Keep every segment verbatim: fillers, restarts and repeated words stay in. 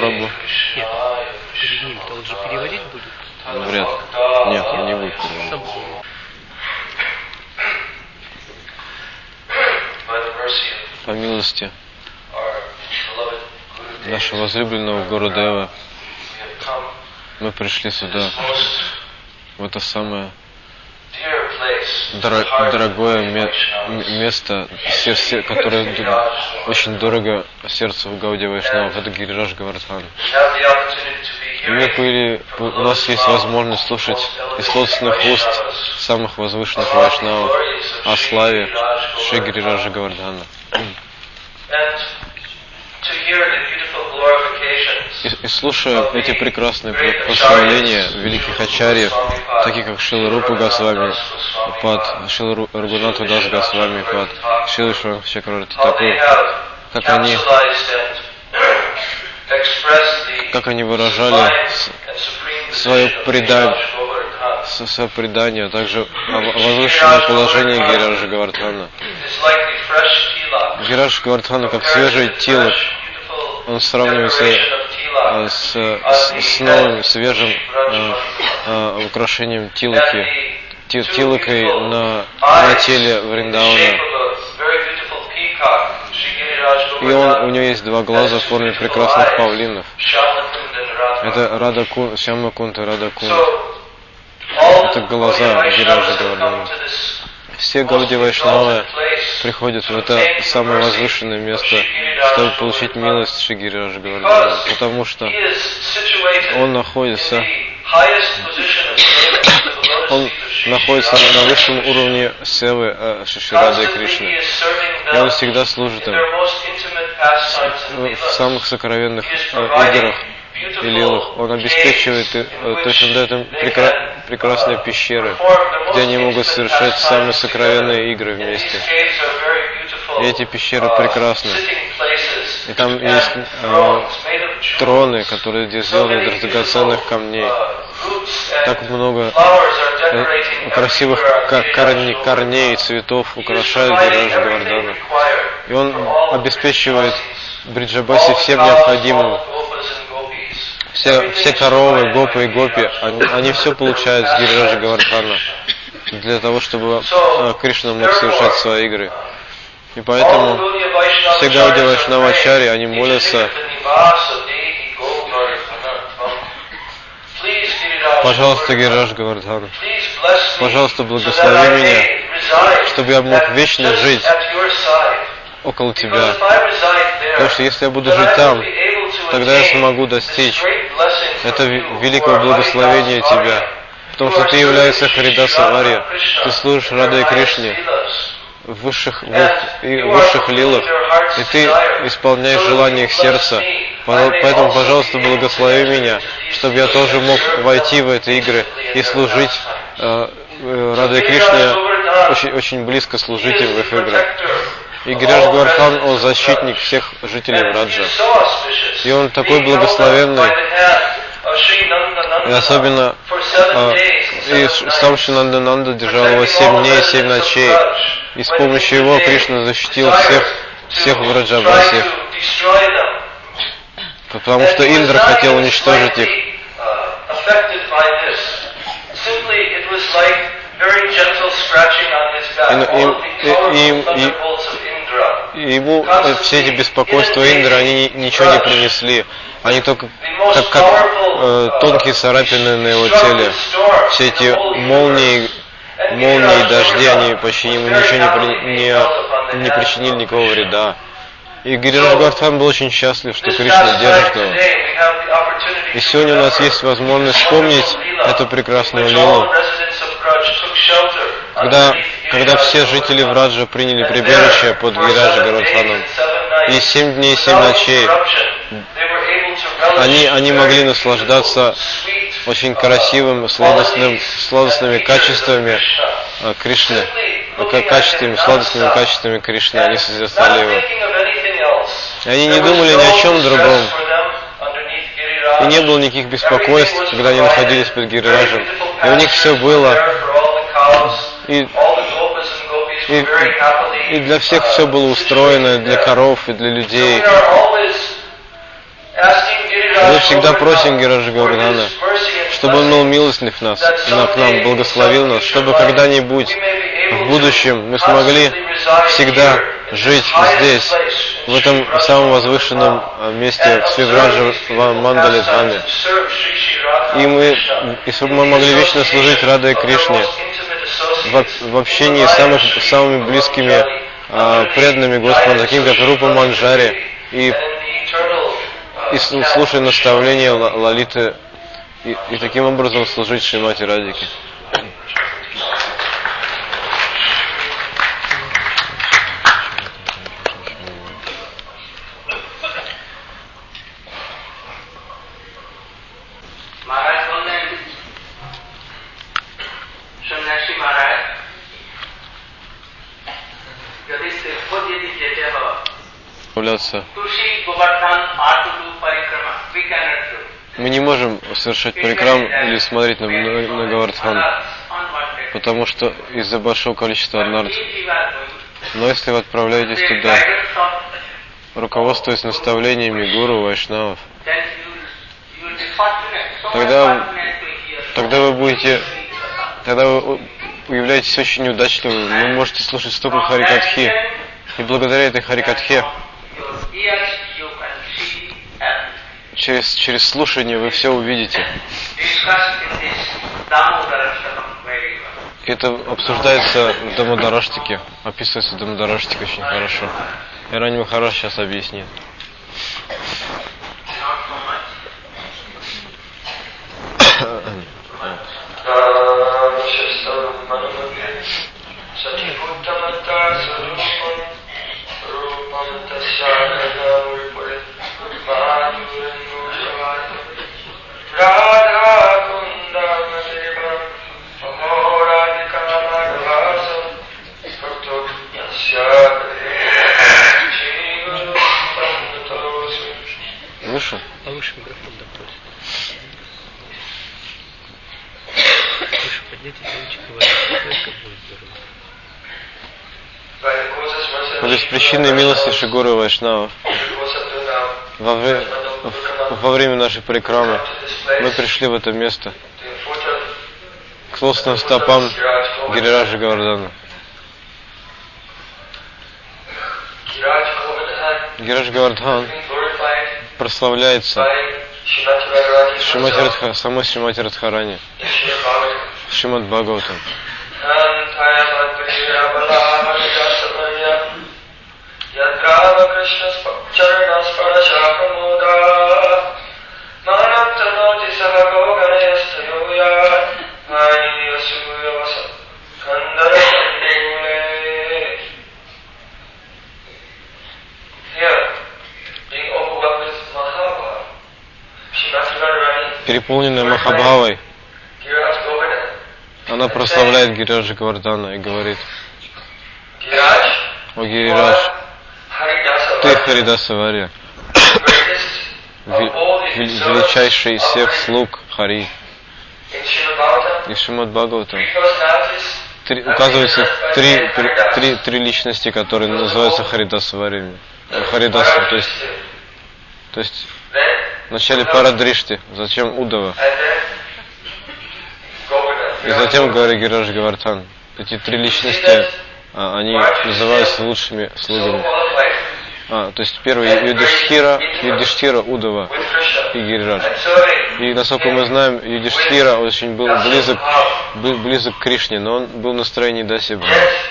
Прабху. Нет, перед ним, то он же переводить будет? Вряд ли. Нет, он не будет переводить. По милости нашего возлюбленного Гурудева мы пришли сюда, в это самое дор- дорогое ме- место, сердце, которое очень дорого сердцу Гаудия Вайшнавов, это Гирирадж Говардхан. И мы были, у нас есть возможность слушать из собственных уст самых возвышенных вайшнавов о славе Шри Гирираджа Говардхана. И, и слушая эти прекрасные прославления великих ачарьев, таких как Шрила Рупа Госвами Пад, Шрила Рагунатха Дас Госвами Пад, Шрила Шварам Чакраварти Такур, как они, как они выражали свое предание, свое предание, а также возвышенное положение Гирираджа Говардхана. Гирираджа Говардхана как свежий тилок, он сравнивается с, с, с новым, свежим э, э, украшением тилоки, ти, тилокой на, на теле Вриндауна. И он, у него есть два глаза в форме прекрасных павлинов. Это Рада Кун, Шьяма Кунт и Рада Кунт. Это глаза Гирираджа Говардхана. Все Гаудия Вайшнавы приходят в это самое возвышенное место, чтобы получить милость Шри Гирираджа Говардхана, потому что он находится, он находится на высшем уровне севы Шри Рады Кришны, и он всегда служит им в самых сокровенных играх и лилах. Он обеспечивает, то есть он дает им прекра- прекрасные пещеры, где они могут совершать самые сокровенные игры вместе. И эти пещеры прекрасны. И там есть э, троны, которые здесь сделаны из драгоценных камней. Так много э, красивых корней, корней и цветов украшают Гирираджа Говардхана. И он обеспечивает Бриджабаси всем необходимым. Все, все коровы, гопы и гопи, они, они все получают с Гирираджа Говардхана для того, чтобы э, Кришна мог совершать свои игры. И поэтому все Гаудия Вайшнавачари, они молятся: пожалуйста, Гирираджа Говардхан, пожалуйста, благослови меня, чтобы я мог вечно жить около тебя. Потому что если я буду жить там, тогда я смогу достичь этого великого благословения тебя. Потому что ты являешься Харидаса Варья, ты служишь Радхе Кришне в высших, в, и в высших лилах, и ты исполняешь желания их сердца. Поэтому, пожалуйста, благослови меня, чтобы я тоже мог войти в эти игры и служить э, Радхе Кришне, очень, очень близко служить им в их играх. И Гирираджа Говардхан, он защитник всех жителей Враджа. И он такой благословенный. И особенно э, и сам Шри Нандананда держал его семь дней и семь ночей. И с помощью его Кришна защитил всех, всех Враджабасиев. Потому что Индра хотел уничтожить их. И, и, и, и, и ему все эти беспокойства Индры, они ничего не принесли. Они только как, как э, тонкие царапины на его теле. Все эти молнии, молнии, дожди, они почти ему ничего не, при, не, не причинили никакого вреда. И Гирираджа Говардхан был очень счастлив, что Кришна держит его. И сегодня у нас есть возможность вспомнить эту прекрасную лилу. Когда, когда все жители Враджа приняли прибежище под Гирираджа Говардханом, и семь дней и семь ночей они, они могли наслаждаться очень красивым, сладостным, сладостными качествами э, Кришны, э, качествами, сладостными качествами Кришны, они созерцали его. И они не думали ни о чем другом. И не было никаких беспокойств, когда они находились под Гирираджем. И у них все было. И, и, и для всех все было устроено, для коров и для людей. Мы всегда просим Гираджа Говардхана, чтобы он был милостив нас, на, к нам, благословил нас, чтобы когда-нибудь в будущем мы смогли всегда жить здесь, в этом самом возвышенном месте, в Свивраджа Мандале Дхаме. И мы, и чтобы мы могли вечно служить Радхе Кришне в, в общении с самых, самыми близкими а, преданными Господу, такими как Рупа Манджари, и, и слушая наставления Лалиты, и, и таким образом служить Шримати Радхике. Мы не можем совершать парикрам или смотреть на, на, на Говардхан, потому что из-за большого количества аднард. Но если вы отправляетесь туда, руководствуясь наставлениями гуру, вайшнавов, тогда, тогда вы будете, тогда вы являетесь очень удачливым. Вы можете слушать столько харикатхи, и благодаря этой харикатхе Через, через слушание вы все увидите. Это обсуждается в Дамодараштике, описывается в Дамодараштике очень хорошо. И Рани Махарадж сейчас объяснит. Выше? А выше микрофон допрос. Выше поднять и девочек говорить. Только будет здорово. По беспричинной милости Шигуры Вайшнава во, вре... во время нашей парикрамы мы пришли в это место к толстым стопам Гирираджа Говардхана. Гирирадж Говардхан прославляется Шримати Радха, самой Шримати Радхарани, Шримад Бхагаватам. Переполненная Махабхавой, она прославляет Гирираджа Говардхана и говорит: о Гирирадж, ты Харидаса Варья, величайший из всех слуг Хари. И Шримад Бхагаватам три, указывается три, три, три личности, которые называются Харидаса Варьями. Харидаса, то есть, то есть вначале Парадришти, затем Удава, и затем Гаури Гирираджа Говардхан. Эти три личности, а, они называются лучшими слугами. А, то есть первый Юдиштхира, Юдиштхира, Удава и Гирирадж. И насколько мы знаем, Юдиштхира очень был близок, был близок к Кришне, но он был в настроении Дасиба.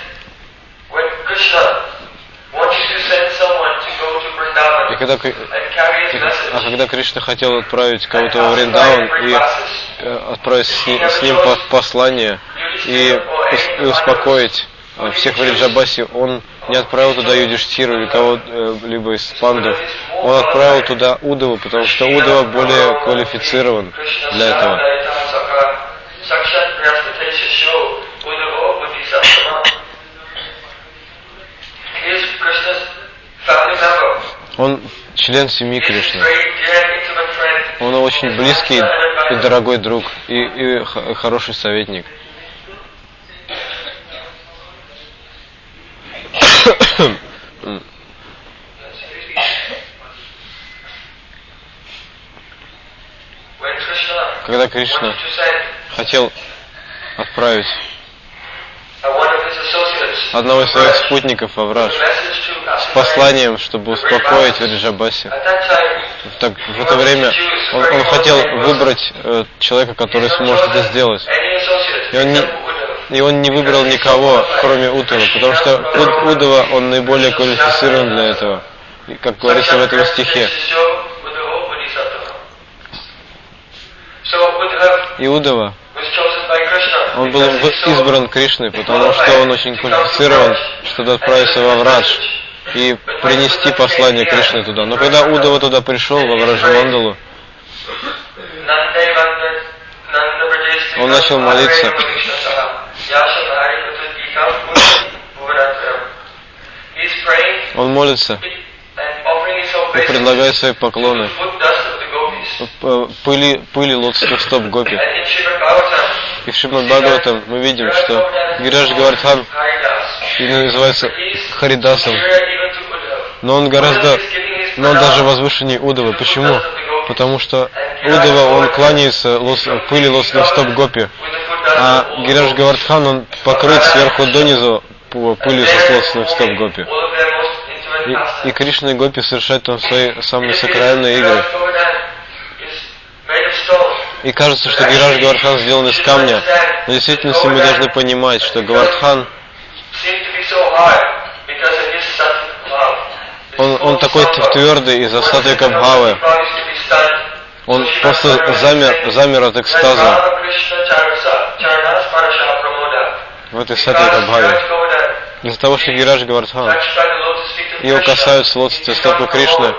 И когда, а когда Кришна хотел отправить кого-то во Вриндаван и э, отправить с ним, с ним послание и, и успокоить всех в Вриджабасе, он не отправил туда Юдиштхиру или кого-либо из пандов. Он отправил туда Удаву, потому что Удава более квалифицирован для этого. Он член семьи Кришны. Он очень близкий и дорогой друг, и, и хороший советник. Кришна хотел отправить одного из своих спутников в Врадж с посланием, чтобы успокоить Вриджабаси. Так, в это время он, он хотел выбрать э, человека, который сможет это сделать. И он, не, и он не выбрал никого, кроме Уддава, потому что Уд, Уддава, он наиболее квалифицирован для этого, как говорится в этом стихе. И Уддава, он был избран Кришной, потому что он очень квалифицирован, чтобы отправиться во Врадж и принести послание Кришны туда. Но когда Уддава туда пришел, во Враджамандалу, он начал молиться. Он молится и предлагает свои поклоны пыли, пыли лотосных стоп гопи. И в Шримад Бхагаватам мы видим, что Гирирадж Говардхан называется Харидасом, но он гораздо, но он даже возвышеннее Уддавы. Почему? Потому что Уддава, он кланяется лос, пыли лотосных стоп гопи, а Гирирадж Говардхан, он покрыт сверху донизу пылью лотосных стоп гопи. И, и Кришна и гопи совершают там свои самые сакральные игры. И кажется, что Гирирадж Говардхан сделан из камня, но в действительности мы должны понимать, что Говардхан, он, он такой твердый из-за сатвика бхавы. Он просто замер, замер от экстаза в этой сатвика бхаве. Из-за того, что Гирирадж Говардхан, его касаются лотосные стопы Кришны,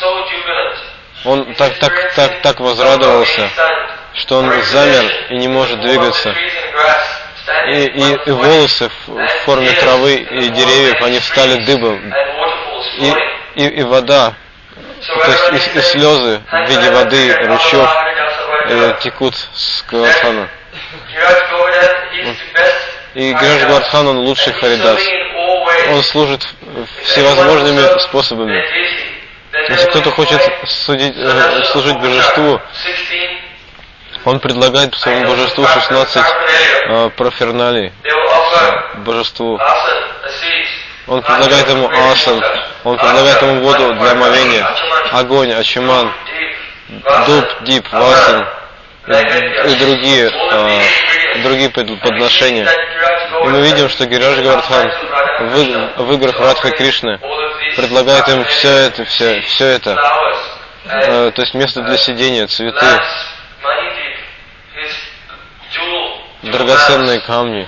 он так, так, так, так возрадовался, что он замер и не может двигаться. И, и, и волосы в, в форме травы и деревьев, они встали дыбом. И, и, и вода, то есть и, и слезы в виде воды, ручьев э, текут с Говардхана. И Гирирадж Говардхан, он лучший Харидас. Он служит всевозможными способами. Если кто-то хочет судить, э, служить божеству, он предлагает своему божеству шестнадцать э, проферналей э, божеству. Он предлагает ему асан, он предлагает ему воду для омовения, огонь, ачаман, дуб, дип, васан и, и другие, э, другие подношения. И мы видим, что Гирирадж Говардхан в, в играх Радха Кришны предлагает им все это, все, все это, э, то есть место для сидения, цветы, драгоценные камни.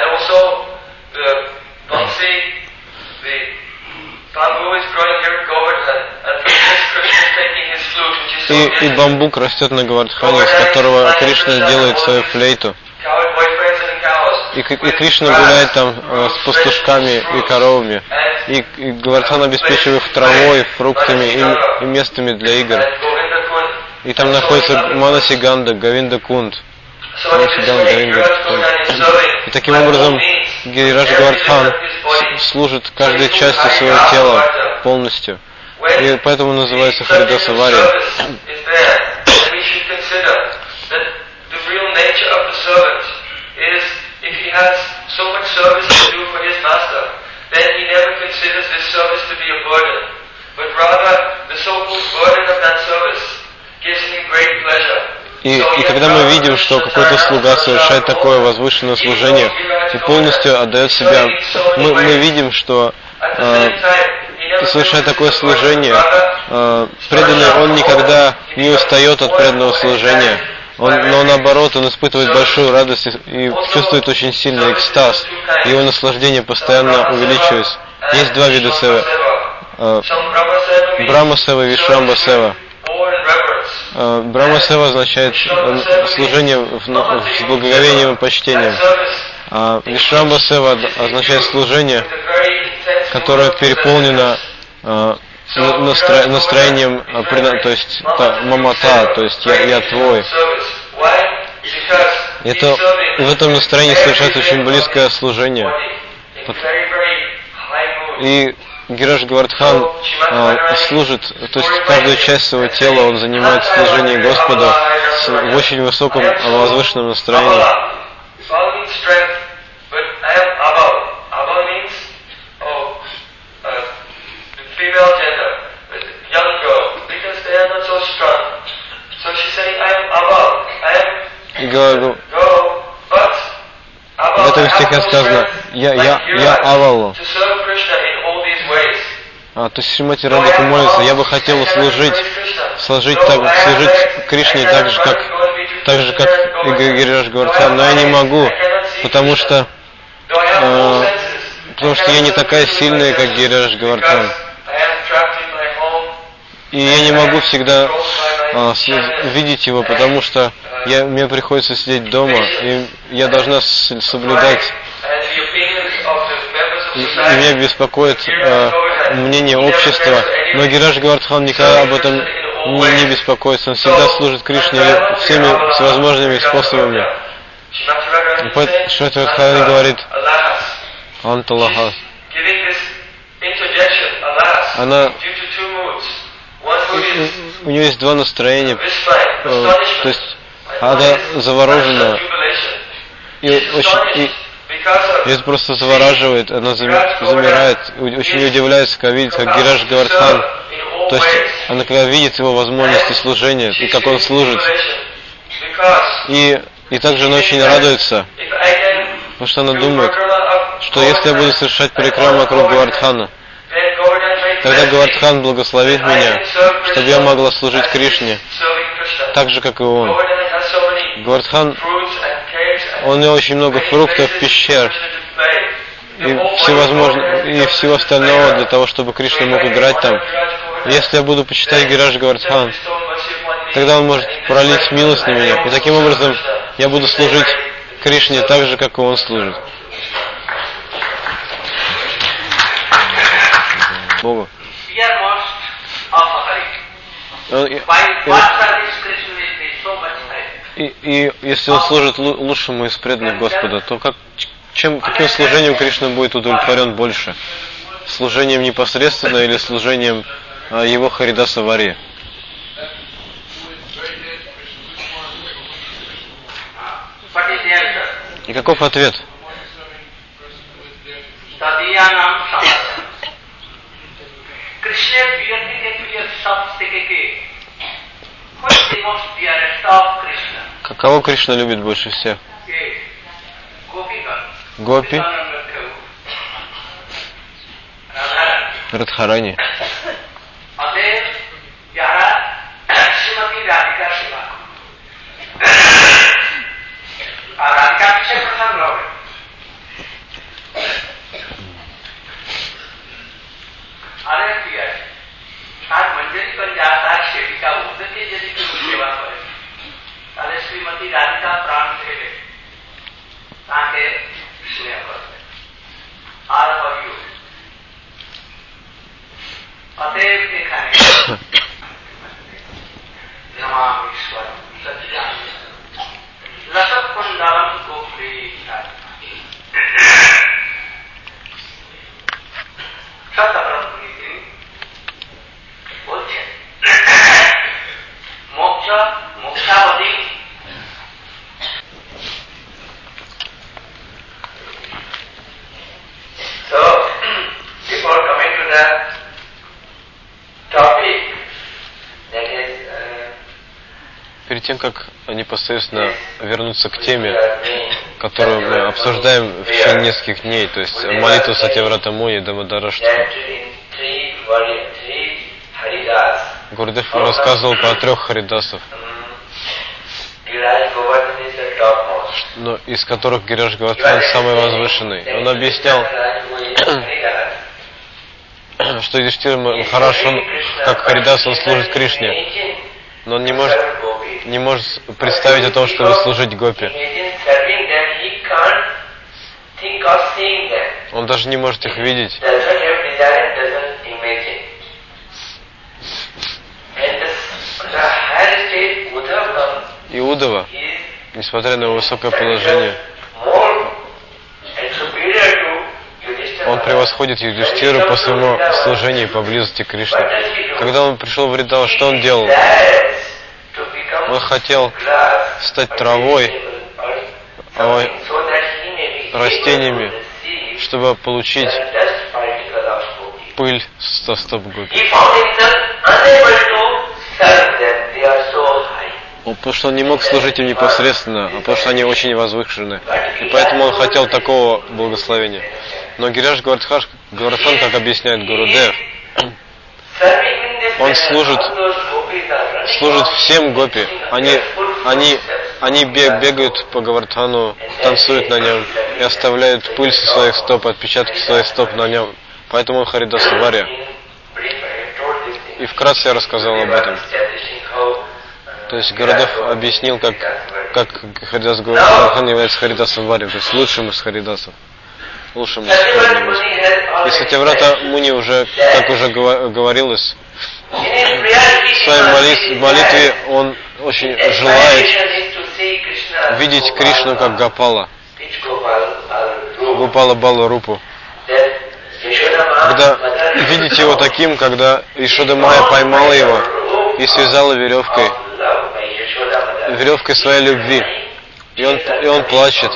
И, и бамбук растет на Говардхане, с которого Кришна делает свою флейту. И, и Кришна гуляет там э, с пастушками и коровами. И, и Говардхан обеспечивает их травой, фруктами и, и местами для игр. И там находится Манасиганда, Говинда Кунд. Манасиганда, Говинда Кунд. И таким образом Гирирадж Говардхан служит каждой частью своего тела полностью. И поэтому называется Харидаса Вария. И, и когда мы видим, что какой-то слуга совершает такое возвышенное служение и полностью отдает себя, мы, мы видим, что э, совершая такое служение, э, преданный, он никогда не устает от преданного служения. Он, но наоборот, он испытывает большую радость и, и чувствует очень сильный экстаз. Его наслаждение постоянно увеличивается. Есть два вида севы. Э, Брахма сева и Вишрамба сева. Э, Брахма сева означает служение в, в, с благоговением и почтением. А Вишрамба сева означает служение, которое переполнено э, настро, настроением, то есть та, мамата, то есть я, я твой. Это, в этом настроении совершается очень близкое служение. И Гираш Говардхан э, служит, то есть каждую часть своего тела он занимает в служении Господу с, в очень высоком, возвышенном настроении. И говорю, в этом стихе сказано, я, я, я Авалу. А, то есть Шримати Радхика молится, я бы хотела служить, служить, так, служить Кришне так же, как, так же, как и Гираш Говардхан, но я не могу, потому что, э, потому что я не такая сильная, как Гираш Говардхан. И я не могу всегда э, видеть его, потому что я, мне приходится сидеть дома, и я должна соблюдать. И, и меня беспокоит э, мнение общества, но Гираш Говардхан никогда об этом не, не беспокоится, он всегда служит Кришне всеми всевозможными способами. Шримати Радхарани говорит, Анталахас. Она, у, у нее есть два настроения, э, то есть она заворожена и очень... И, ее это просто завораживает, она замирает, очень удивляется, когда видит, как Гираш Говардхан, то есть она когда видит его возможности служения, и как он служит, и, и также она очень радуется, потому что она думает, что если я буду совершать перекрам вокруг Говардхана, тогда Говардхан благословит меня, чтобы я могла служить Кришне, так же, как и он. Говардхан, он у него очень много фруктов, пещер и всевозможно, и всего остального для того, чтобы Кришна мог играть там. Если я буду почитать Гираш Говардхан, тогда он может пролить милость на меня, и таким образом я буду служить Кришне так же, как и он служит. Богу. И, и если он служит лучшему из преданных Господа, то как, чем, каким служением Кришна будет удовлетворен больше? Служением непосредственно или служением а, его Харидаса Вари? И каков ответ? Кого Кришна любит больше всех? Гопи? Радхарани. Перед тем, как непосредственно вернуться к теме, которую мы обсуждаем в течение нескольких дней, то есть молитву Сатьяврата Муни Дамадараштака, Гурудев рассказывал про трех харидасов, но из которых Гираш Говардхан самый возвышенный. Он объяснял, что Юдхиштхира Махарадж, он как харидас, он служит Кришне, но он не может, не может представить о том, чтобы служить гопи. Он даже не может их видеть. И Удава, несмотря на его высокое положение, он превосходит превосходит Юдхиштиру по своему служению поблизости к Кришне. Когда он пришел в Вриндаван, что он делал? Он хотел стать травой, растениями, чтобы получить пыль со стоп гопи. Потому что он не мог служить им непосредственно, а потому что они очень возвышены. И поэтому он хотел такого благословения. Но Гираш Гавардхан, как объясняет Гурудев, он служит, служит всем гопи. Они, они, они бегают по Гавардхану, танцуют на нем и оставляют пыль со своих стоп, отпечатки своих стоп на нем. Поэтому он Харидаса Варья. И вкратце я рассказал об этом. То есть Гурудев объяснил, как, как Харидас Гавардхан является Харидасом Варья, то есть лучшим из Харидасов. Лучшим из Харидасов. И Сатьяврата Муни уже, как уже говорилось, в своей молитве он очень желает видеть Кришну как Гопала, Гопала Балу Рупу. Когда видеть его таким, когда Ишода Майя поймала его и связала веревкой, веревкой своей любви, и он, и он плачет,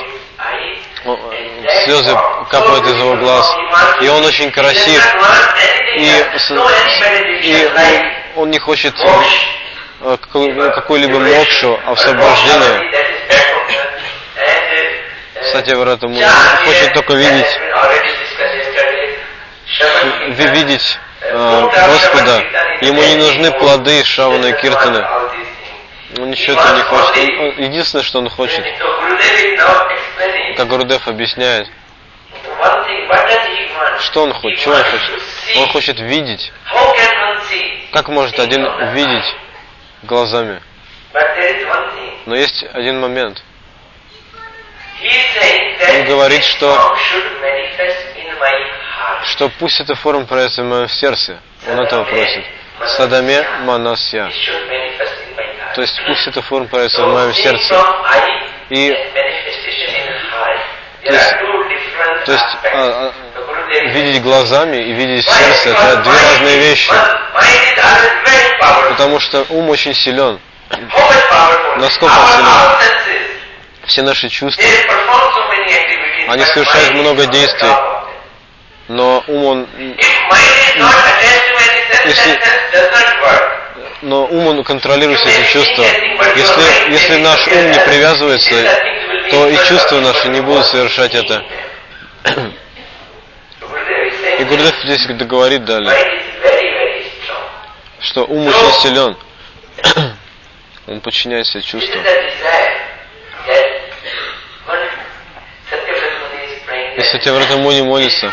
слезы капают из его глаз, и он очень красив, и, и он, он не хочет какую-либо мокшу, освобождение. Сатьяврата Муни хочет только видеть, видеть э, Господа. Ему не нужны плоды Шравана и Киртаны. Он ничего этого не хочет. Он, он, единственное, что он хочет, как Гурудев объясняет, что он хочет, чего он хочет? Он хочет видеть. Как может один видеть глазами? Но есть один момент. Он говорит, что, что пусть эта форма проявится в моем сердце. Он этого просит. Садаме манасья. То есть пусть эта форма проявится в моем сердце. И то есть, то есть а, а, видеть глазами и видеть сердце — это две разные вещи. Потому что ум очень силен. Насколько он силен? Все наши чувства, они совершают много действий, но ум он, если, но ум он контролирует эти чувства. Если, если наш ум не привязывается, то и чувства наши не будут совершать это. И Гурудев здесь говорит далее, что ум очень силен, он подчиняет себе чувствам. И Сатьяврата Муни молится,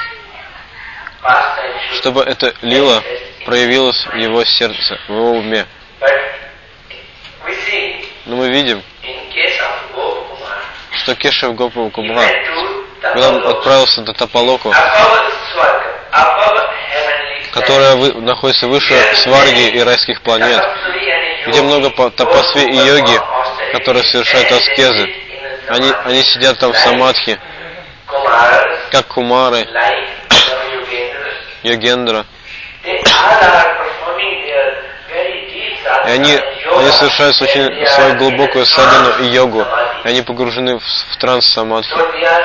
чтобы эта лила проявилась в его сердце, в его уме. Но мы видим, что Кешав Гопа Кумар, когда он отправился до Тапалоку, которая находится выше Сварги и райских планет, где много тапасви и йоги, которые совершают аскезы. Они, они сидят там в самадхи, как кумары, йогендра. И они, они совершают очень свою глубокую садхану и йогу. И они погружены в, в транс самадхи.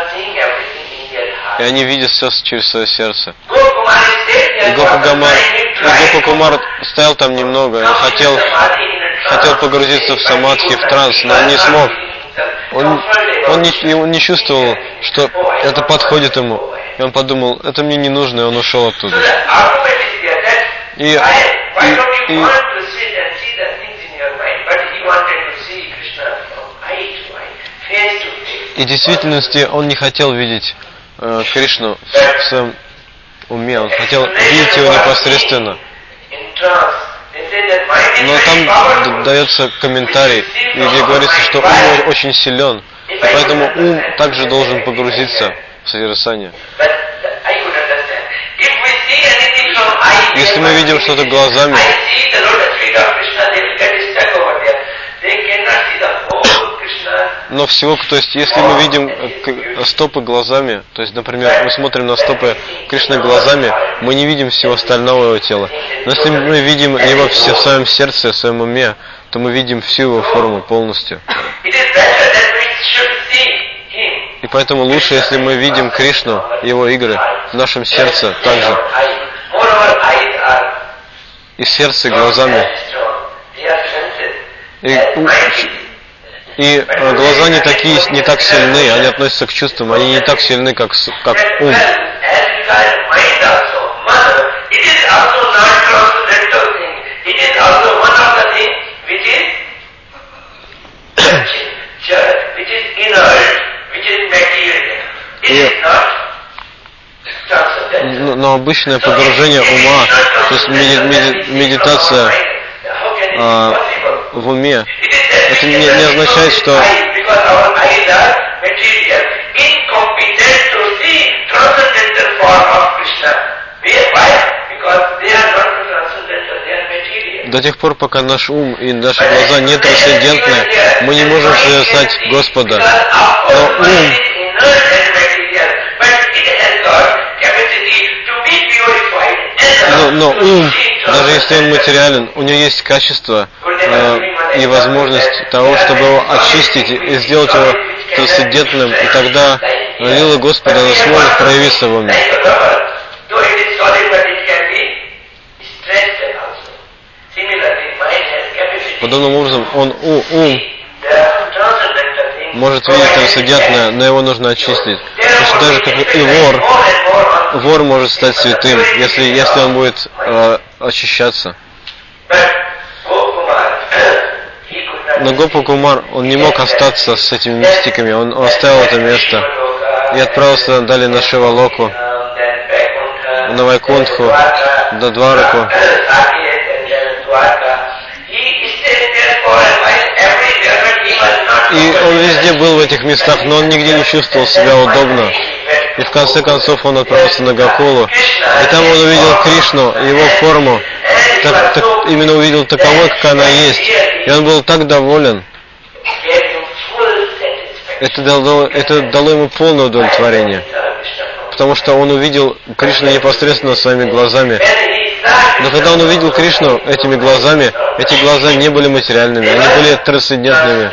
И они видят все через свое сердце. И Гопа Гамар, и Гопа Кумар стоял там немного, и хотел, хотел погрузиться в самадхи, в транс, но он не смог. Он, он, не, он не чувствовал, что это подходит ему. И он подумал, это мне не нужно, и он ушел оттуда. И, и, и, и в действительности он не хотел видеть э, Кришну в своем уме, он хотел видеть его непосредственно. Но там дается комментарий, где говорится, что ум очень силен, и поэтому ум также должен погрузиться в созерцание. Если мы видим что-то глазами, но всего, то есть, если мы видим стопы глазами, то есть, например, мы смотрим на стопы Кришны глазами, мы не видим всего остального его тела. Но если мы видим его все в своем сердце, в своем уме, то мы видим всю его форму полностью. И поэтому лучше, если мы видим Кришну, его игры в нашем сердце также. И сердце глазами. И, и глаза не такие, не так сильны, они относятся к чувствам, они не так сильны, как, как ум. И, но обычное погружение ума, то есть медитация э, в уме, это не, не означает, что до тех пор, пока наш ум и наши глаза не трансцендентны, мы не можем созерцать Господа. Но ум Но, но ум, даже если он материален, у него есть качество э, и возможность того, чтобы его очистить и сделать его трансцендентным, и тогда лила Господа она сможет проявиться в уме. Подобным образом, он у, ум может видеть трансцендентное, но его нужно очистить. Точно так же, как и вор, вор может стать святым, если, если он будет э, очищаться. Но Гопа Кумар, он не мог остаться с этими мистиками, он, он оставил это место и отправился далее на Шивалоку, на Вайкунтху, до Двараку. И он везде был в этих местах, но он нигде не чувствовал себя удобно. И в конце концов он отправился на Гокулу. И там он увидел Кришну, его форму, так, так, именно увидел таковой, как она есть. И он был так доволен. Это дало, это дало ему полное удовлетворение. Потому что он увидел Кришну непосредственно своими глазами. Но когда он увидел Кришну этими глазами, эти глаза не были материальными, они были трансцендентными.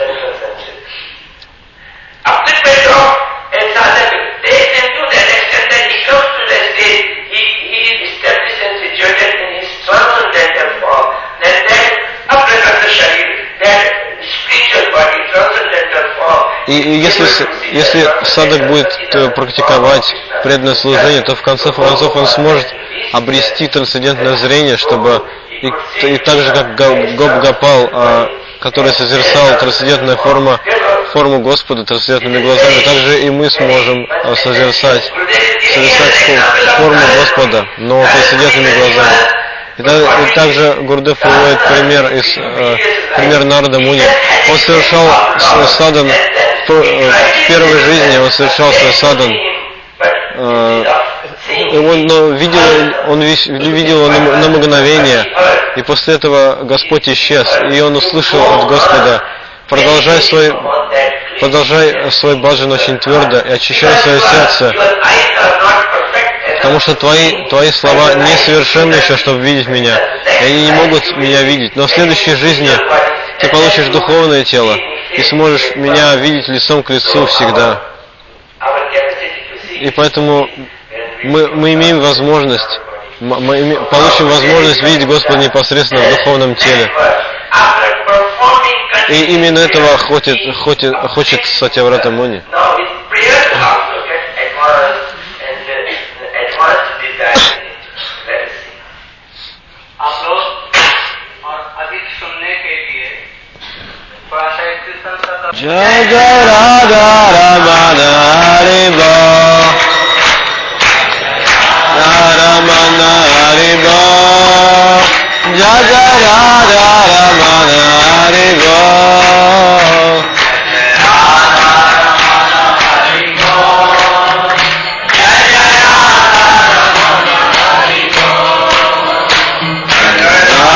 И, и если, если садхак будет практиковать преданное служение, то в конце концов он сможет обрести трансцендентное зрение, чтобы и, и так же как Гоп-Гопал, а, который созерцал трансцендентную форму, форму Господа трансцендентными глазами, также и мы сможем а, созерцать, созерцать форму Господа, но трансцендентными глазами. И, и также Гурдев приводит пример из э, пример Нарада Муни. Он совершал садан в, в первой жизни, он совершал свой садан. Э, и он но видел, он видел его на, на мгновение, и после этого Господь исчез, и он услышал от Господа: продолжай свой, продолжай свой баджан очень твердо и очищай свое сердце. Потому что твои, твои слова несовершенны еще, чтобы видеть меня. И они не могут меня видеть. Но в следующей жизни ты получишь духовное тело и сможешь меня видеть лицом к лицу всегда. И поэтому мы, мы имеем возможность, мы име, получим возможность видеть Господа непосредственно в духовном теле. И именно этого хочет, хочет, хочет Сатьяврата Муни. Jai Jai Radha Ramana Haribo Ramana Haribo Jai Jai Radha Ramana Haribo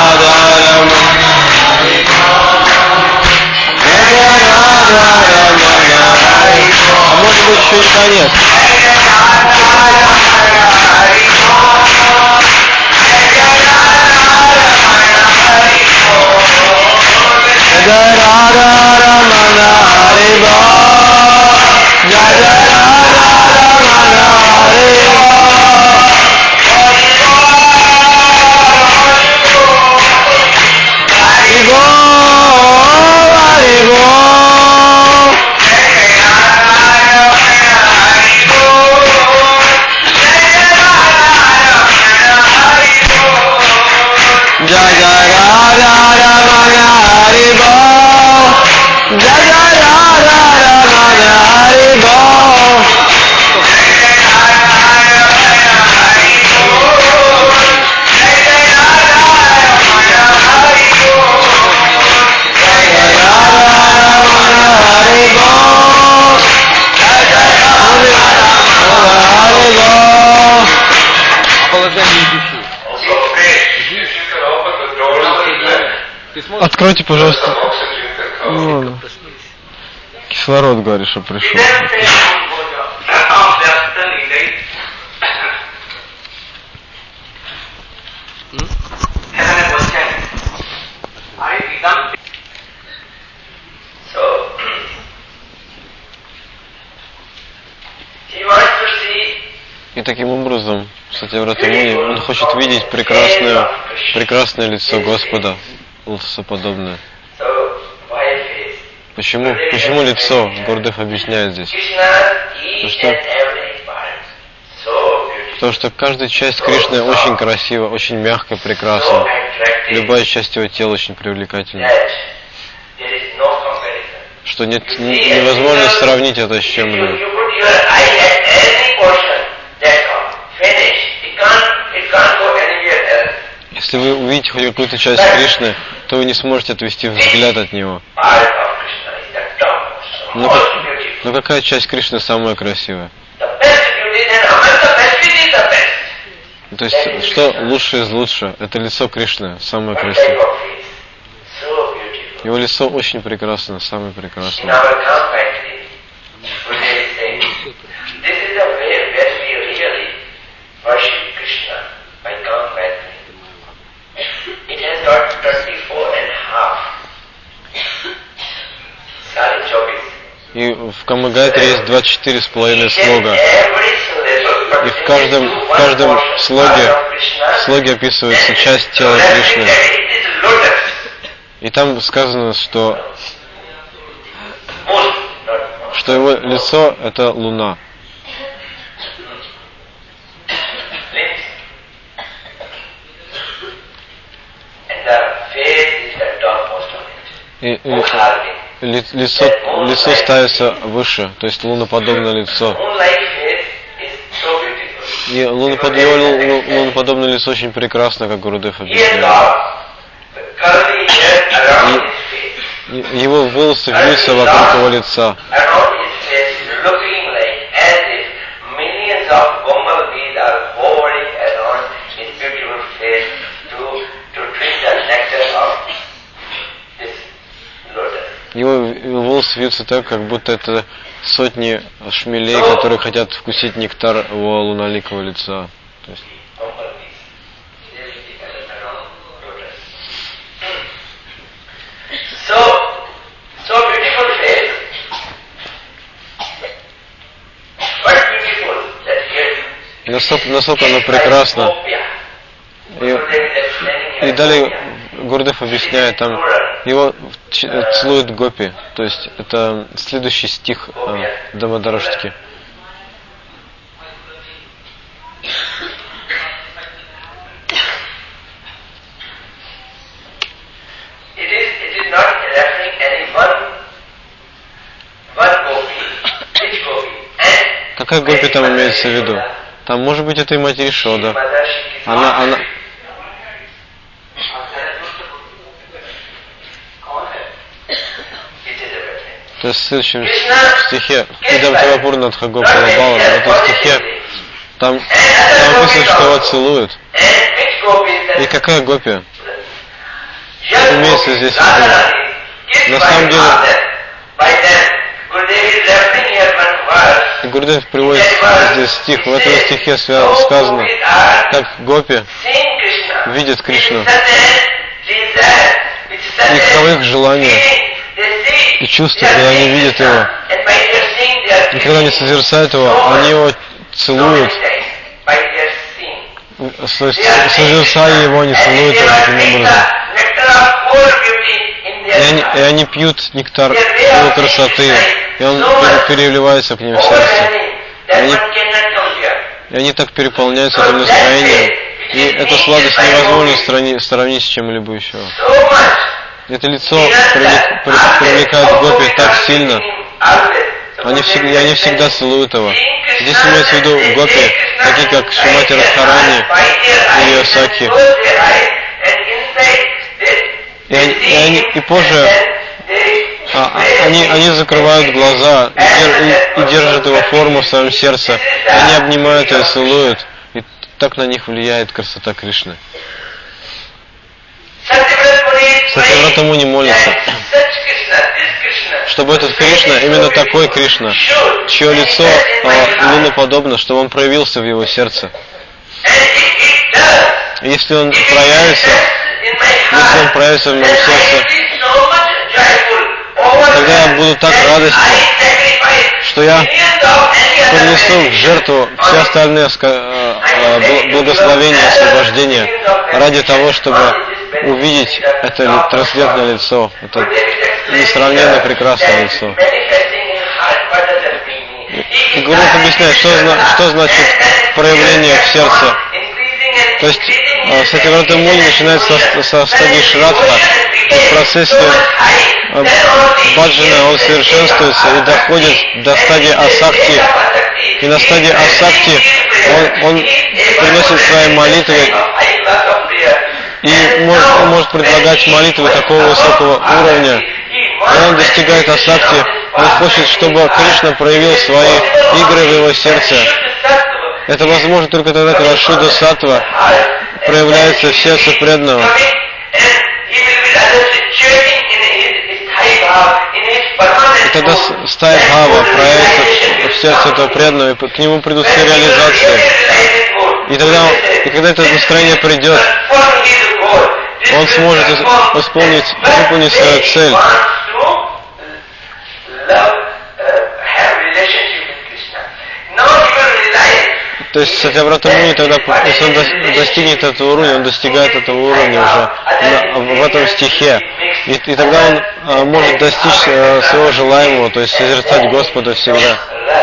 Radha Ramana Jai Jai Radha Ramana Hari Bol. Jai Jai Radha Ramana Hari Bol. Откройте, пожалуйста. Ну, кислород, говоришь, что пришел. И таким образом, Сатьяврата Муни, он хочет видеть прекрасное, прекрасное лицо Господа, лотосоподобное. Почему, почему лицо? Гурдев объясняет здесь. Потому что, потому что каждая часть Кришны очень красива, очень мягкая, прекрасна. Любая часть его тела очень привлекательна. Что нет, невозможно сравнить это с чем-либо. Если вы увидите хоть какую-то часть Кришны, то вы не сможете отвести взгляд от него. Но, но какая часть Кришны самая красивая? То есть, что лучше из лучшего? Это лицо Кришны, самое красивое. Его лицо очень прекрасно, самое прекрасное. И в Камагайтре есть двадцать четыре с половиной слога. И в каждом, в каждом слоге, слоге описывается часть тела Кришны. И там сказано, что, что его лицо — это луна. И, и ли, лицо, лицо ставится выше, то есть луноподобное лицо. И луноподобное, луноподобное лицо очень прекрасно, как Гурудев объясняет. И его волосы вьются вокруг его лица. Его, его волосы вьются так, как будто это сотни шмелей, которые хотят вкусить нектар его луналикого лица. То есть... Насколько, насколько оно прекрасно. И, и далее Гурдев объясняет, там его целует гопи, то есть это следующий стих э, Дамадараштхи. Какая гопи там имеется в виду? Там может быть это и Мати Ешода. Она, она... То есть в следующем стихе Идам Тавапурнатха Гопала Бала, в этом стихе там, там написано, что его целуют. И какая гопи? Имеется здесь в виду. На самом деле Гурдев приводит здесь стих. В этом стихе сказано, как гопи видят Кришну. И каковы их желания и чувства, когда они видят его. И когда они созерцают его, они его целуют. Созерцая его, они целуют его таким образом. И они, и они пьют нектар его красоты, и он переливается к ним в сердце. И они, и они так переполняются этим настроением, И эту сладость невозможно сравнить, сравнить с чем-либо еще. Это лицо привлек, привлекает гопи так сильно. Они всегда, они всегда целуют его. Здесь имеется в виду гопи, такие как Шримати Радхарани и Сакхи. И, они, и, они, и позже а, они, они закрывают глаза и, дер, и, и держат его форму в своем сердце. Они обнимают ее и целуют. И так на них влияет красота Кришны. Сатьяврата Муни молится, чтобы этот Кришна, именно такой Кришна, чье лицо а, луноподобно, чтобы он проявился в его сердце. Если он проявится, если он проявится в моем сердце, тогда я буду так радостен, что я принесу в жертву все остальные благословения, освобождения ради того, чтобы увидеть это трансцендентное лицо, это несравненно прекрасное лицо. И Гуру объясняет, что, что значит проявление в сердце. То есть Сатьяврата Муни начинается со, со стадии Шрадха, в процессе баджана он совершенствуется и доходит до стадии Асакти. И на стадии Асакти он, он приносит свои молитвы и может, он может предлагать молитвы такого высокого уровня. И он достигает Асакти, он хочет, чтобы Кришна проявил свои игры в его сердце. Это возможно только тогда, когда Шудда Саттва проявляется в сердце преданного. И тогда стая бхава проявится в сердце этого преданного, и к нему придут все реализации. И тогда, и когда это настроение придет, он сможет исполнить, выполнить свою цель. То есть Сатьяврата Муни тогда, если он достигнет этого уровня, он достигает этого уровня уже на, в этом стихе. И, и тогда он а, может достичь а, своего желаемого, то есть созерцать Господа всегда.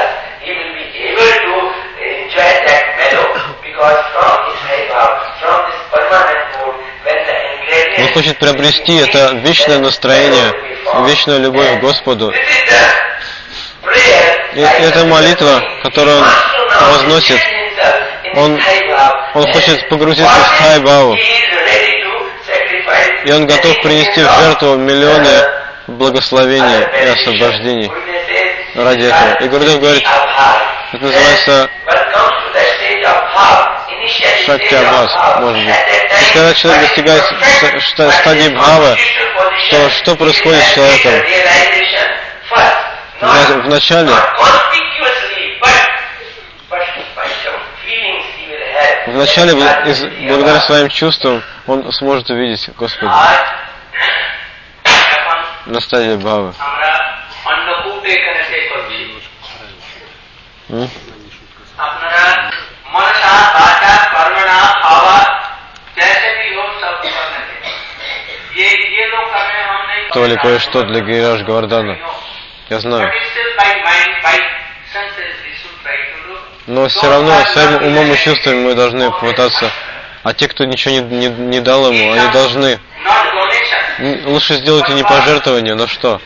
Он хочет приобрести это вечное настроение, вечную любовь к Господу. И эта молитва, которую он возносит, он, он хочет погрузиться в Тхай-бхаву. И он готов принести в жертву миллионы благословений и освобождений ради этого. И Гурудев говорит, это называется Шакти-абхаз, может быть. То есть, когда человек достигает стадии бхавы, то что происходит с человеком? Вначале, вначале благодаря своим чувствам он сможет увидеть Господа на стадии бхавы. М? То ли кое-что для Гиридхара Говардхана. Я знаю. Но все равно своим умом и чувствами мы должны попытаться. А те, кто ничего не, не, не дал ему, они должны. Лучше сделайте не пожертвование, но что?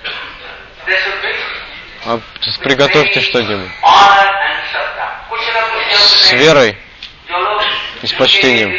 А приготовьте что-нибудь. С верой и с почтением.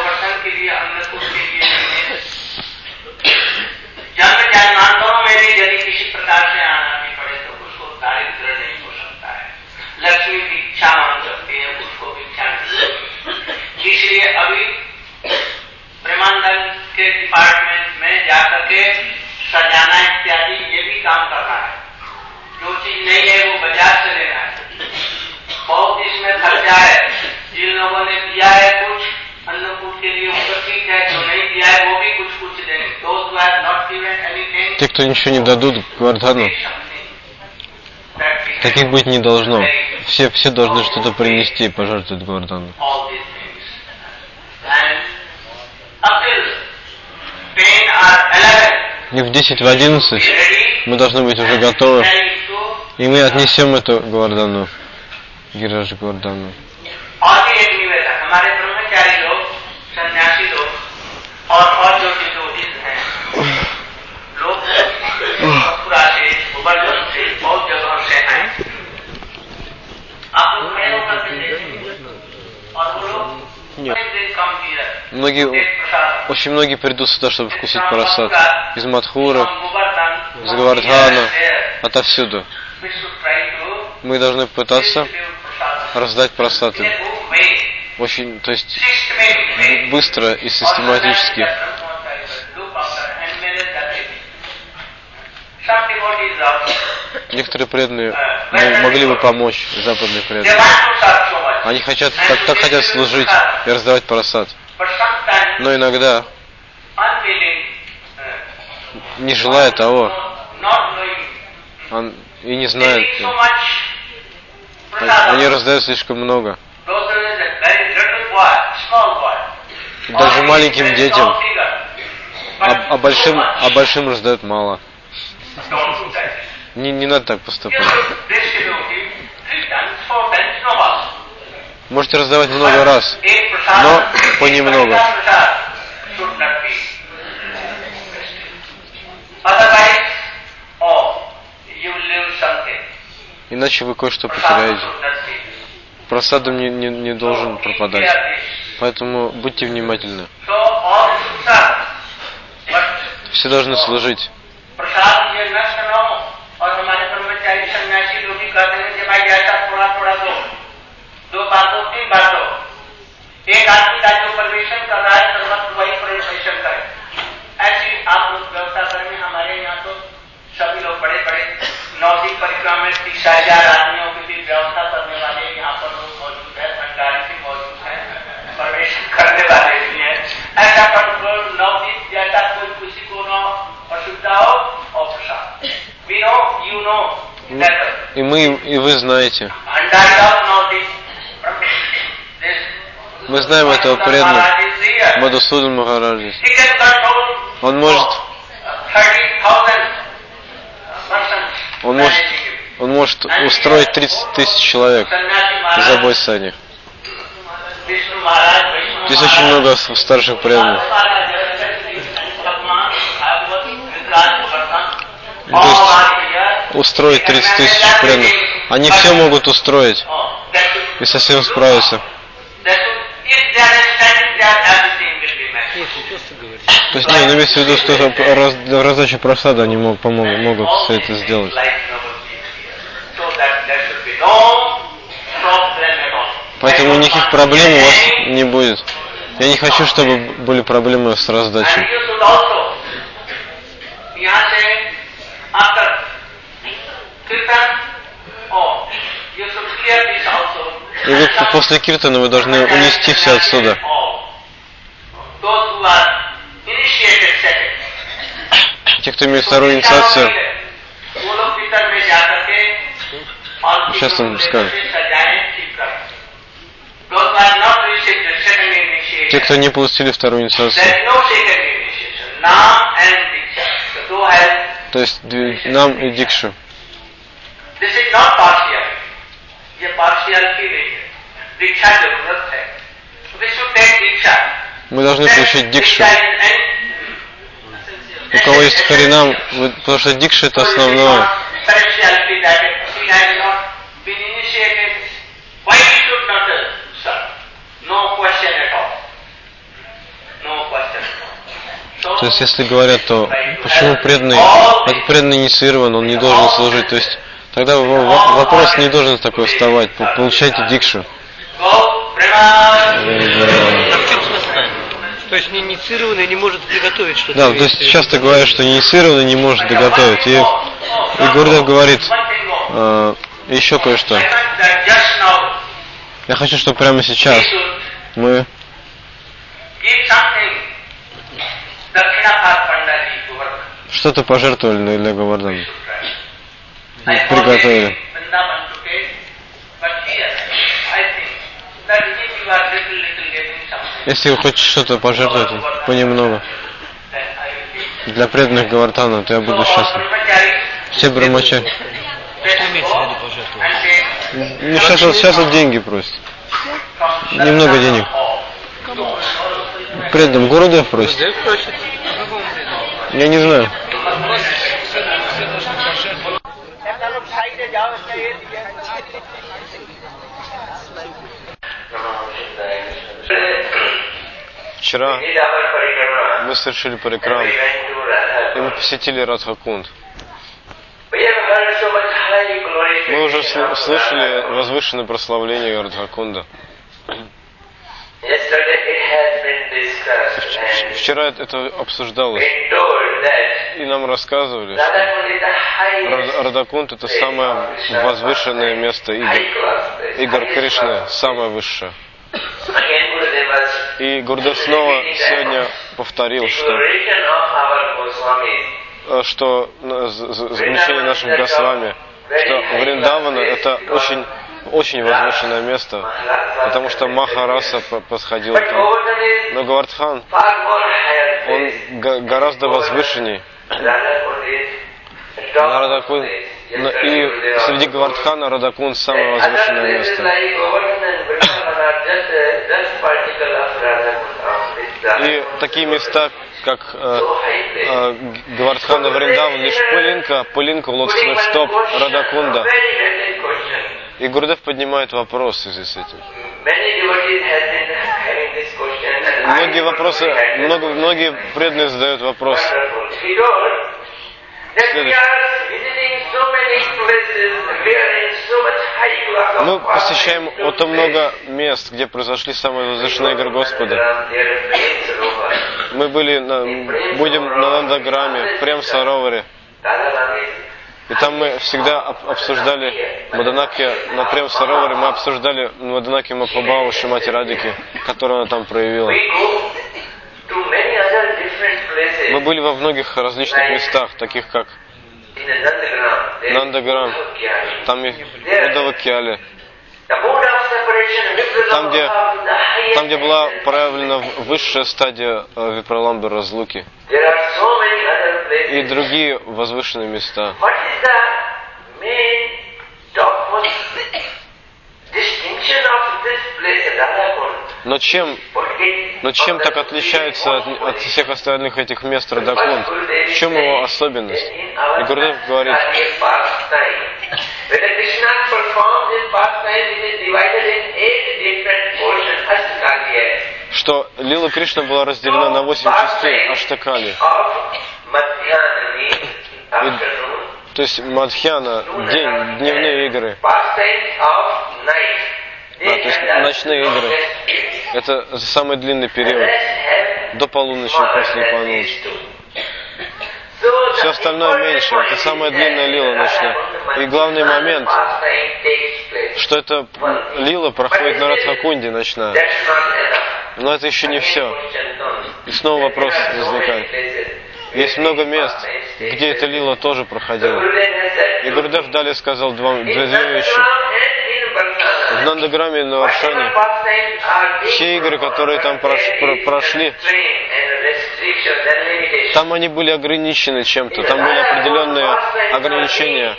इसलिए अभी प्रेमानंद के डिपार्टमेंट में जाकर के सजाना इत्यादि ये भी काम करना है। जो चीज नहीं है वो बाजार से लेना है। बहुत इसमें खर्चा है। जिन लोगों ने दिया है कुछ अन्नकूट के लिए उनको ठीक है, जो नहीं दिया है वो भी कुछ कुछ देंगे। Those who have not given anything, те, кто ничего не дадут Говардхану, таких быть не должно. Все, все должны что-то принести и пожертвовать Говардхану. И в десять, в одиннадцать мы должны быть уже готовы. И мы отнесем эту Говардхану, Гиридхара Говардхану. Многие, очень многие придут сюда, чтобы вкусить прасад. Из Мадхуры, из Гавардхана, отовсюду. Мы должны пытаться раздать прасад им. Очень, то есть, быстро и систематически. Некоторые преданные могли бы помочь, западные преданные. Они хотят, так, так хотят служить и раздавать прасад. Но иногда, не желая того, он и не знает, они раздают слишком много. Даже маленьким детям, а, а, большим, а большим раздают мало. Не, не надо так поступать. Можете раздавать много раз, но понемногу. Иначе вы кое-что потеряете. Прасадом не, не, не должен пропадать. Поэтому будьте внимательны. Все должны служить. नौदी परिक्रमा में तीस हजार आदमियों की भी व्यवस्था करने वाले यहाँ पर लोग मौजूद है, भंडारी भी मौजूद है, प्रवेश करने वाले भी हैं। ऐसा कंट्रोल नौदी जैसा कोई किसी को न असुविधा हो और प्रसाद। We know, you know that. И мы, и вы знаете. भंडारी और नौदी. Мы знаем этого преданного Мадхусудана Махараджа. Он может Он может, он может устроить тридцать тысяч человек за бой сани. Здесь очень много старших преданных. То есть устроить тридцать тысяч преданных. Они все могут устроить и совсем справиться. То есть, не, он имеется в виду, что раз, для раздачи прасада они могут, помогут, могут все это сделать. Поэтому никаких проблем у вас не будет. Я не хочу, чтобы были проблемы с раздачей. И вы после киртана вы должны унести все отсюда. Те, кто имеет вторую инициацию, сейчас он скажет. Те, кто не получили вторую инициацию, то есть нам и дикшу. Мы должны получить дикшу. У кого есть харинам, потому что дикша это основное. То есть, если говорят, то почему преданный, этот преданный инициирован, он не должен служить. То есть, тогда вопрос не должен такой вставать. Получайте дикшу. То есть неинициированный не может приготовить что-то. Да, то есть часто говорят, что неинициированный не может приготовить. И, и Гурдев говорит э, еще кое-что. Я хочу, чтобы прямо сейчас мы что-то пожертвовали для Говардхана. Приготовили. Если вы хотите что-то пожертвовать понемногу для преданных Говардхана, то я буду счастлив. Все брамачари. Что имеется в виду пожертвовать? Ну, сейчас, вот, сейчас вот деньги просят. Немного денег. Преданным Гурудев просит. Я не знаю. Вчера мы совершили парикрам, и мы посетили Радхакунд. Мы уже слышали возвышенное прославление Радхакунда. Вчера это обсуждалось, и нам рассказывали, что Радхакунд — это самое возвышенное место игр. Игр Кришны, самое высшее. И Гурдев снова сегодня повторил, что, что заключение наших Госвами, что Вриндавана — это очень, очень возвышенное место, потому что Махараса подходил там. Но Говардхан, он гораздо возвышенней. Радхакунд, и среди Говардхана Радхакунд самое возвышенное место. И такие места, как э, э, Говардхан и Вриндаван, лишь пылинка, пылинка в лотосных стоп Радхакунда. И Гурдев поднимает вопрос в связи с этим. Многие вопросы, много, многие преданные задают вопрос. Следующий. Мы посещаем очень много мест, где произошли самые возвышенные игры Господа. Мы были на, будем на Нандаграме, Прем Сароваре. И там мы всегда обсуждали Маданаки, на Прем Сароваре мы обсуждали Маданаки Махабхаву Шримати Радхики, которую она там проявила. Мы были во многих различных местах, таких как Нандаграм, там и Удавакьяли, там где, там, где была проявлена высшая стадия Випраламбы разлуки, и другие возвышенные места. Но чем, но чем так отличается от, от всех остальных этих мест Радхакунд? В чем его особенность? И Гурдев говорит, что Лила Кришна была разделена на восемь частей Аштакали. И, то есть Мадхьяна, день, дневные игры. А, то есть ночные игры. Это самый длинный период. До полуночи и после полуночи. Все остальное меньше. Это самая длинная лила ночная. И главный момент, что эта лила проходит на Радхакунде ночная. Но это еще не все. И снова вопрос возникает. Есть много мест, где эта лила тоже проходила. И Гурдев далее сказал два, две, две вещи. В Нандаграме и на Варшане все игры, которые там прош, про, прошли, там они были ограничены чем-то, там были определенные ограничения.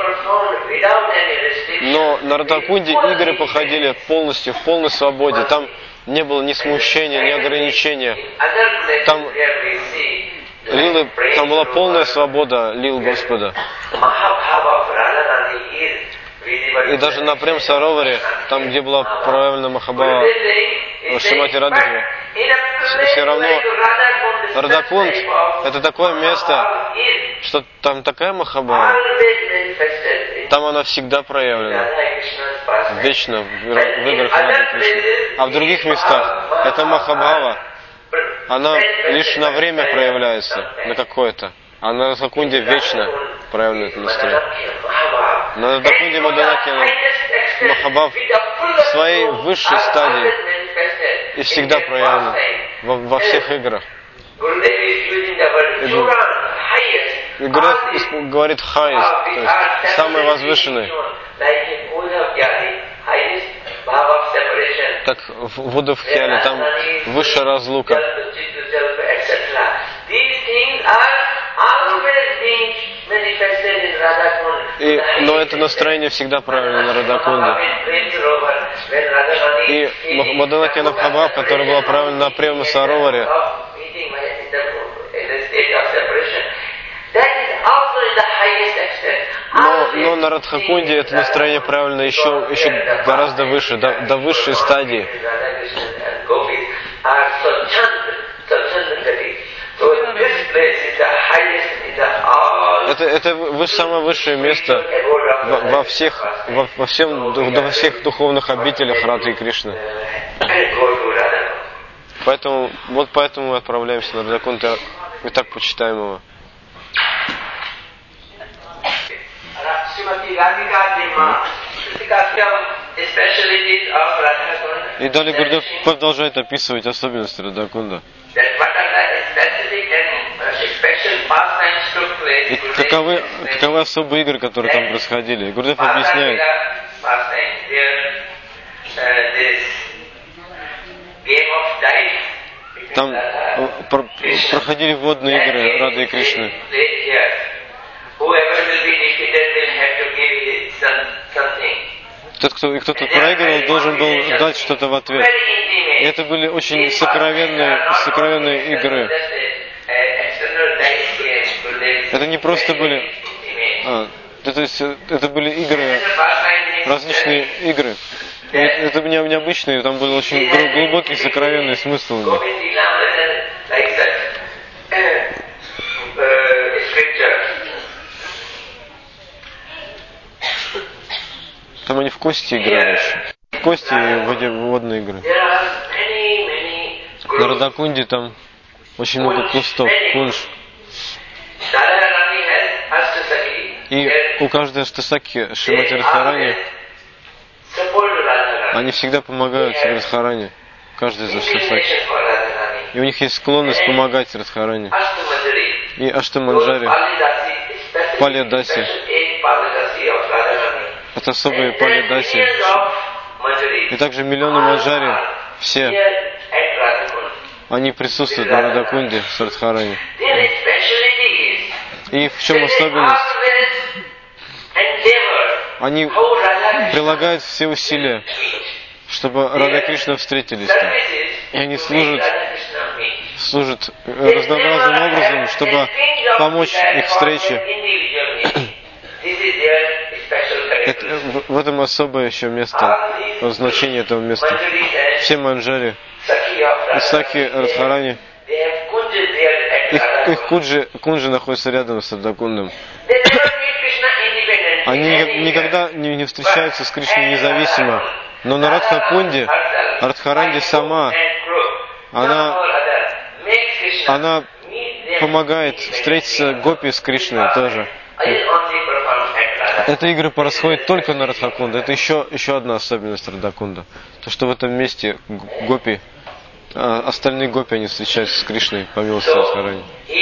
Но на Радхакунде игры проходили полностью, в полной свободе. Там не было ни смущения, ни ограничения. Там, лилы, там была полная свобода лил Господа. И даже на Прем Сароваре, там, где была проявлена Махабхава Шримати Радхики, все равно Радхакунд — это такое место, что там такая Махабхава, там она всегда проявлена, вечно в играх Радхи Кришны. А в других местах эта Махабхава, она лишь на время проявляется, на какое-то, а на Радхакунде вечно проявлена это настроение. На Радхакунде Маданаки Махабхав в своей высшей стадии и всегда проявлен во, во всех играх. И Гурдев говорит хайст, то есть самый возвышенный. Так в Удавхьяле там высшая разлука. И, но это настроение всегда правильно на Радхакунде. И Маданаки Махабхав, которая была правильна на Према Сароваре, но, но на Радхакунде это настроение правильно еще, еще гораздо выше, до, до высшей стадии. это, это вы- самое высшее место во, во всех, во, во, всем, во всех духовных обителях Рады и Кришны. Поэтому, вот поэтому мы отправляемся на Радхакунда и так почитаем его. И далее Гурдев продолжает описывать особенности Радхакунда. И каковы, каковы особые игры, которые там происходили. И Гурдев объясняет. Там про- проходили водные игры Рады и Кришны. Тот, кто, кто-то проигрывал, должен был дать что-то в ответ. И это были очень сокровенные, сокровенные игры. Это не просто были... А, это, это были игры, различные игры. И это не, необычные, там был очень глубокий, сокровенный смысл в них. Там они в кости играли еще. В кости и в водные игры. На Радхакунде там очень много кустов, кунж. И у каждой Аштасаки Шримати Радхарани они всегда помогают Радхарани. Каждый из Аштасаки. И у них есть склонность помогать Радхарани. И Аштаманджари, Пали-даси. Это особые Пали-даси. И также миллионы манджари, все, они присутствуют на Радхакунде с Радхарани. И в чем особенность? Они прилагают все усилия, чтобы Рада и Кришна встретились там. И они служат, служат разнообразным образом, чтобы помочь их встрече. Это, в, в этом особое еще место, значение этого места. Все манджари, и саки Радхарани, их, их кунджи, кунджи находятся рядом с Радхакундом. Они никогда не, не встречаются с Кришной независимо, но на Радхакунде Радхаранди сама, она, она помогает встретиться гопи с Кришной тоже. Эта игра происходит только на Радхакунде. Это еще, еще одна особенность Радхакунда. То, что в этом месте гопи, а остальные гопи, они встречаются с Кришной по милости Радхарани.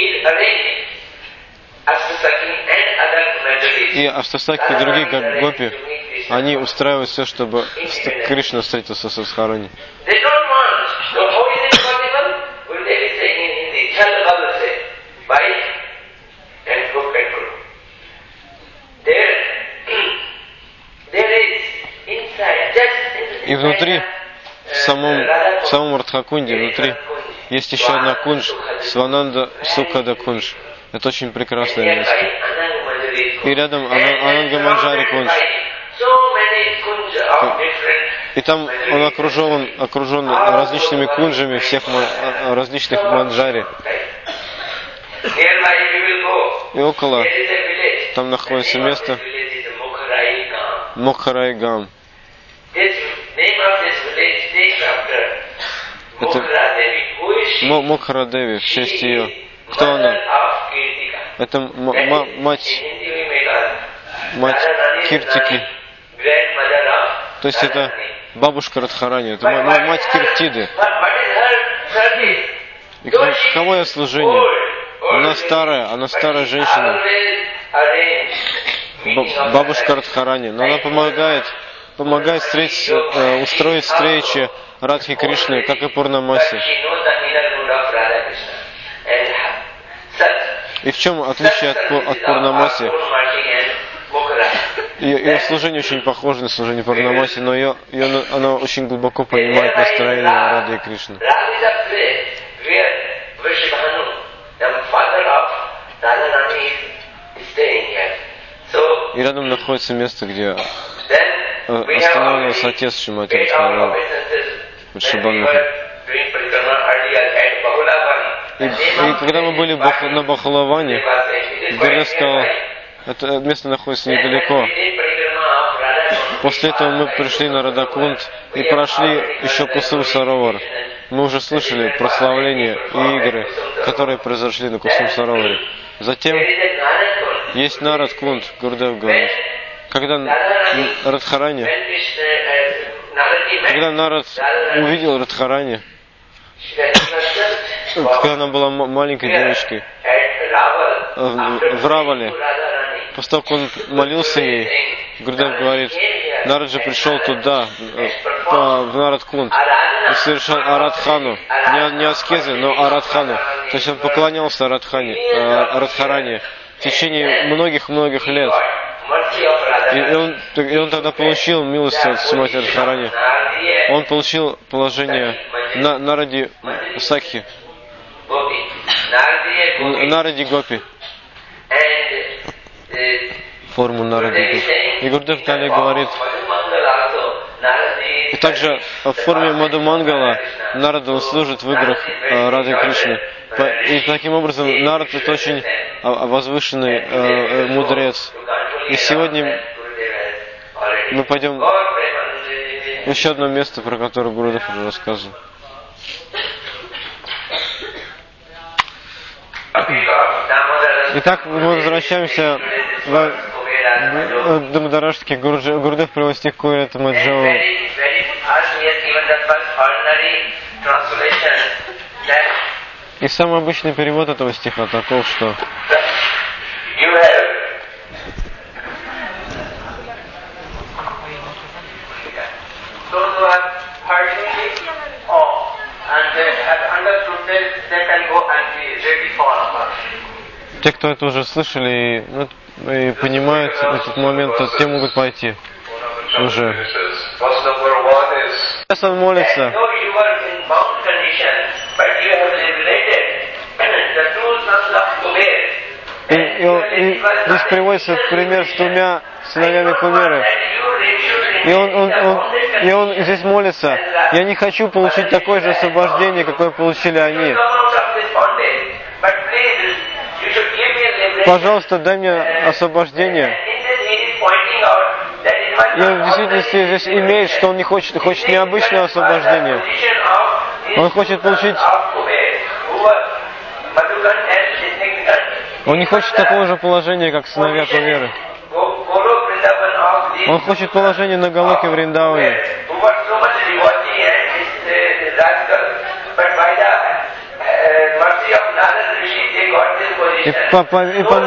И Аштасаки и другие гопи, они устраивают все, чтобы Кришна встретился с Радхарани. И внутри, в самом, в самом Радхакунде, внутри, есть еще одна кунж, Свананда Сукада кунж. Это очень прекрасное место. И рядом Ананга Манджари кунж. И там он окружен, окружен различными кунжами всех различных манджари. И около там находится место Мокхарайгам. Это Мокхарадеви, в честь ее. Кто она? Это мать, мать Киртики. То есть это бабушка Радхарани, это мать Киртиды. И каково ее служение? Она старая, она старая женщина. Бабушка Радхарани. Но она помогает, помогает встретить, э, устроить встречи Радхи Кришны, как и Пурнамаси. И в чем отличие от, от Пурнамаси? Ее, ее служение очень похоже на служение Пурнамаси, но ее, ее, она очень глубоко понимает настроение Рады и Кришны. И рядом находится место, где останавливался отец Шримати Радхарани, Вришабхану. И, и когда мы были бах, на Бахалаване, Гурдев сказал, это место находится недалеко. После этого мы пришли на Радакунд и прошли еще Кусум Саровар. Мы уже слышали прославления и игры, которые произошли на Кусум Сароваре. Затем есть Нарад Кунд, Гурдев говорит. Когда Радхарани, когда Нарад увидел Радхарани, когда она была маленькой девочкой, в Равале, после того, как он молился ей, Гурдев говорит, Нарад же пришел туда, в Нарад-Кунд, и совершал Арадхану, не, не аскезы, но Арадхану. То есть он поклонялся Арадхане, Радхаране в течение многих-многих лет. И он, и он тогда получил милость от Шримати Радхарани. Он получил положение на, Наради Сакхи, Наради Гопи, форму Наради Гопи. И Гурдев далее говорит, и также в форме Мадху Мангала Нарада он служит в играх э, Рады Кришны. И таким образом Нарад это очень возвышенный э, э, мудрец. И сегодня мы пойдем в еще одно место, про которое Гурдев уже рассказывал. Итак, мы возвращаемся в Дамадарашке. Гурдев приводит стих Куирата Маджаву. И самый обычный перевод этого стиха таков, что те, кто это уже слышали и, ну, и понимают этот момент, то те могут пойти уже. Сейчас он молится. И, и, и здесь приводится пример с двумя сыновьями Кумеры. И он, он, он, и он здесь молится. Я не хочу получить такое же освобождение, какое получили они. Пожалуйста, дай мне освобождение. И он в действительности здесь имеет, что он не хочет, хочет необычное освобождение. Он хочет получить... Он не хочет такого же положения, как сыновья Кумеры. Он хочет положение на Галоке Вриндаване. И по, по, и по...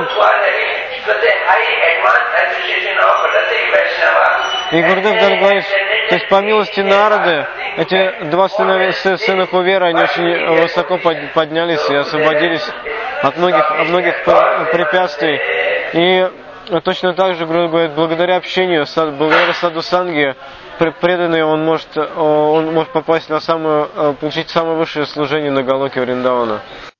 И Гурдев даже говорит, то есть по милости Нарады, эти два сына, сына Кувера, они очень высоко поднялись и освободились от многих, от многих препятствий. И точно так же, говорит, благодаря общению, благодаря Саду Санге, преданный он может, он может попасть на самое, получить самое высшее служение на Галоке Вриндавана.